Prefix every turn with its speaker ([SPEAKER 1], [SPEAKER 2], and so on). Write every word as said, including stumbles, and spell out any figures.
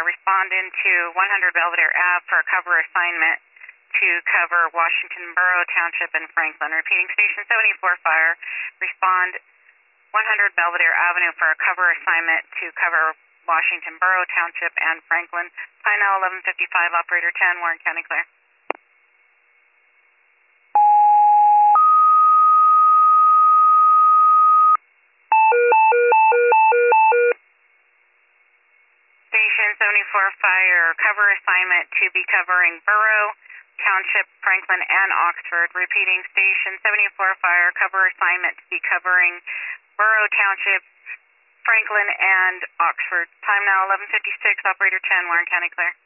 [SPEAKER 1] respond into one hundred Belvedere Ave for a cover assignment to cover Washington Borough Township and Franklin. Repeating, Station seventy-four Fire, respond one hundred Belvedere Avenue for a cover assignment to cover Washington Borough Township and Franklin. Time now eleven fifty-five, Operator ten, Warren County clear. Station seventy-four Fire, cover assignment to be covering Borough Township, Franklin, and Oxford. Repeating, Station seventy-four Fire, cover assignment to be covering Borough Township, Franklin, and Oxford. Time now eleven fifty-six, Operator ten, Warren County clear.